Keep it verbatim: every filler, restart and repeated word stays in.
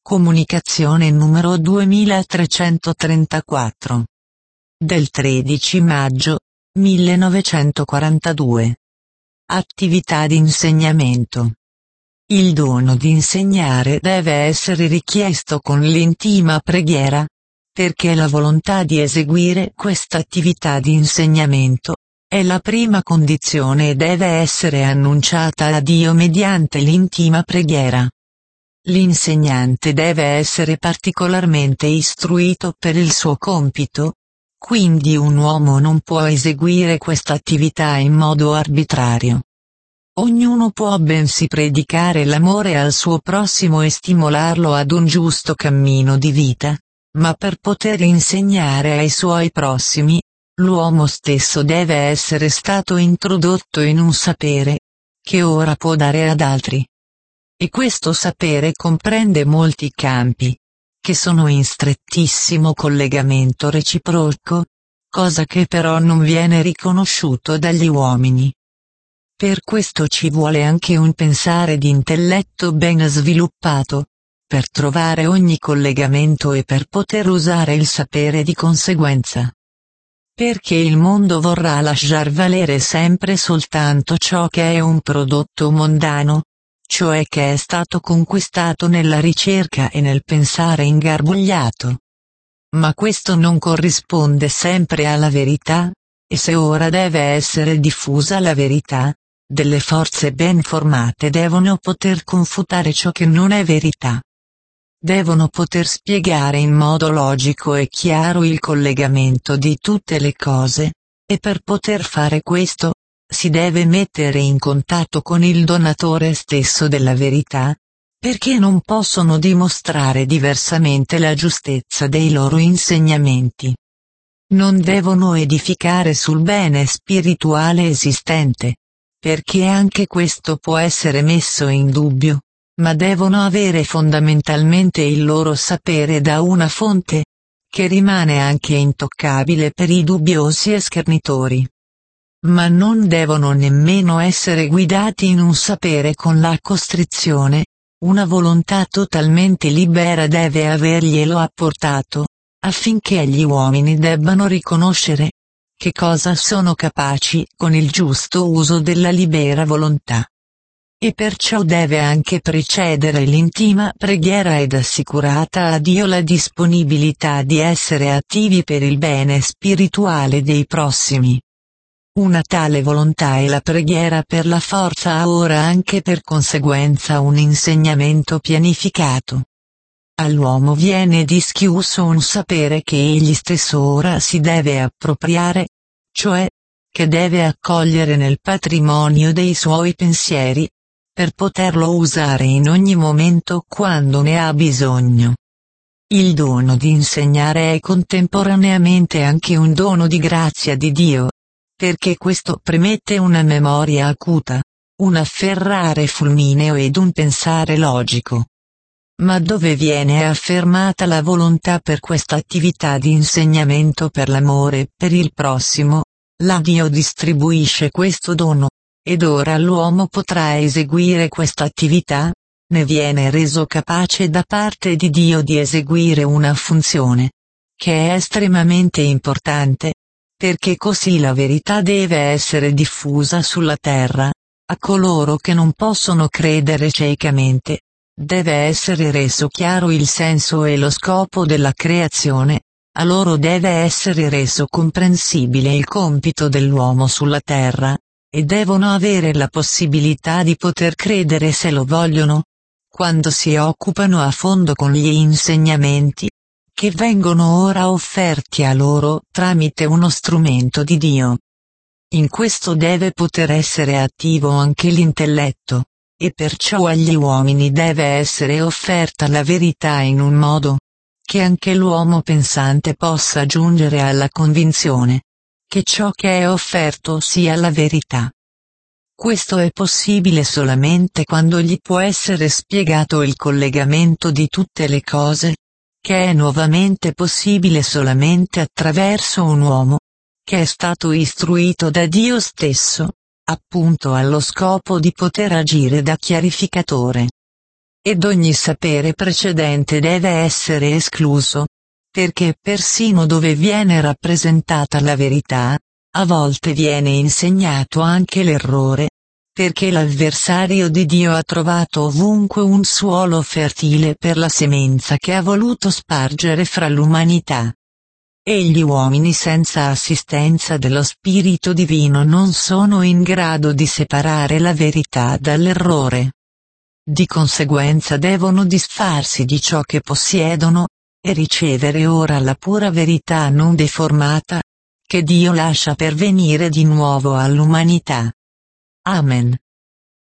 Comunicazione numero duemilatrecentotrentaquattro. Del tredici maggio millenovecentoquarantadue. Attività di insegnamento. Il dono di insegnare deve essere richiesto con l'intima preghiera, perché la volontà di eseguire questa attività di insegnamento è la prima condizione e deve essere annunciata a Dio mediante l'intima preghiera. L'insegnante deve essere particolarmente istruito per il suo compito, quindi un uomo non può eseguire questa attività in modo arbitrario. Ognuno può bensì predicare l'amore al suo prossimo e stimolarlo ad un giusto cammino di vita, ma per poter insegnare ai suoi prossimi, l'uomo stesso deve essere stato introdotto in un sapere, che ora può dare ad altri. E questo sapere comprende molti campi, che sono in strettissimo collegamento reciproco, cosa che però non viene riconosciuto dagli uomini. Per questo ci vuole anche un pensare di intelletto ben sviluppato, per trovare ogni collegamento e per poter usare il sapere di conseguenza. Perché il mondo vorrà lasciar valere sempre soltanto ciò che è un prodotto mondano, cioè che è stato conquistato nella ricerca e nel pensare ingarbugliato. Ma questo non corrisponde sempre alla verità, e se ora deve essere diffusa la verità, delle forze ben formate devono poter confutare ciò che non è verità. Devono poter spiegare in modo logico e chiaro il collegamento di tutte le cose, e per poter fare questo, si deve mettere in contatto con il donatore stesso della verità, perché non possono dimostrare diversamente la giustezza dei loro insegnamenti. Non devono edificare sul bene spirituale esistente, perché anche questo può essere messo in dubbio, ma devono avere fondamentalmente il loro sapere da una fonte, che rimane anche intoccabile per i dubbiosi e schernitori. Ma non devono nemmeno essere guidati in un sapere con la costrizione, una volontà totalmente libera deve averglielo apportato, affinché gli uomini debbano riconoscere che cosa sono capaci con il giusto uso della libera volontà. E perciò deve anche precedere l'intima preghiera ed assicurata a Dio la disponibilità di essere attivi per il bene spirituale dei prossimi. Una tale volontà e la preghiera per la forza ha ora anche per conseguenza un insegnamento pianificato. All'uomo viene dischiuso un sapere che egli stesso ora si deve appropriare, cioè, che deve accogliere nel patrimonio dei suoi pensieri, per poterlo usare in ogni momento quando ne ha bisogno. Il dono di insegnare è contemporaneamente anche un dono di grazia di Dio, perché questo premette una memoria acuta, un afferrare fulmineo ed un pensare logico. Ma dove viene affermata la volontà per questa attività di insegnamento per l'amore per il prossimo, là Dio distribuisce questo dono, ed ora l'uomo potrà eseguire questa attività, ne viene reso capace da parte di Dio di eseguire una funzione, che è estremamente importante, perché così la verità deve essere diffusa sulla terra, a coloro che non possono credere ciecamente, deve essere reso chiaro il senso e lo scopo della creazione, a loro deve essere reso comprensibile il compito dell'uomo sulla terra, e devono avere la possibilità di poter credere se lo vogliono, quando si occupano a fondo con gli insegnamenti, che vengono ora offerti a loro tramite uno strumento di Dio. In questo deve poter essere attivo anche l'intelletto, e perciò agli uomini deve essere offerta la verità in un modo, che anche l'uomo pensante possa giungere alla convinzione, che ciò che è offerto sia la verità. Questo è possibile solamente quando gli può essere spiegato il collegamento di tutte le cose, che è nuovamente possibile solamente attraverso un uomo, che è stato istruito da Dio stesso, appunto allo scopo di poter agire da chiarificatore. ed ogni sapere precedente deve essere escluso, perché persino dove viene rappresentata la verità, a volte viene insegnato anche l'errore, perché l'avversario di Dio ha trovato ovunque un suolo fertile per la semenza che ha voluto spargere fra l'umanità. E gli uomini senza assistenza dello Spirito Divino non sono in grado di separare la verità dall'errore. Di conseguenza devono disfarsi di ciò che possiedono, e ricevere ora la pura verità non deformata, che Dio lascia pervenire di nuovo all'umanità. Amen.